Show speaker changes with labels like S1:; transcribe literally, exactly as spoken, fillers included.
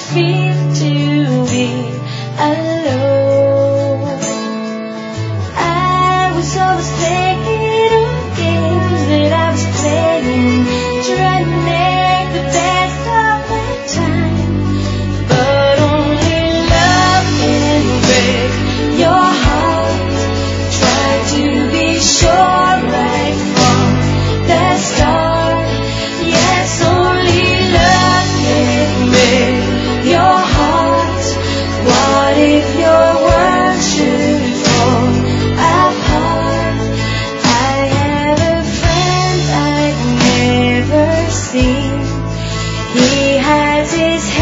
S1: feel to be alone. I was always thinking of games that I was playing, trying to make the best of my time. But only love can break your heart. Try to be sure right from the start. Yes, only love can break your heart. What if your world should fall apart? I have a friend I've never seen. He has his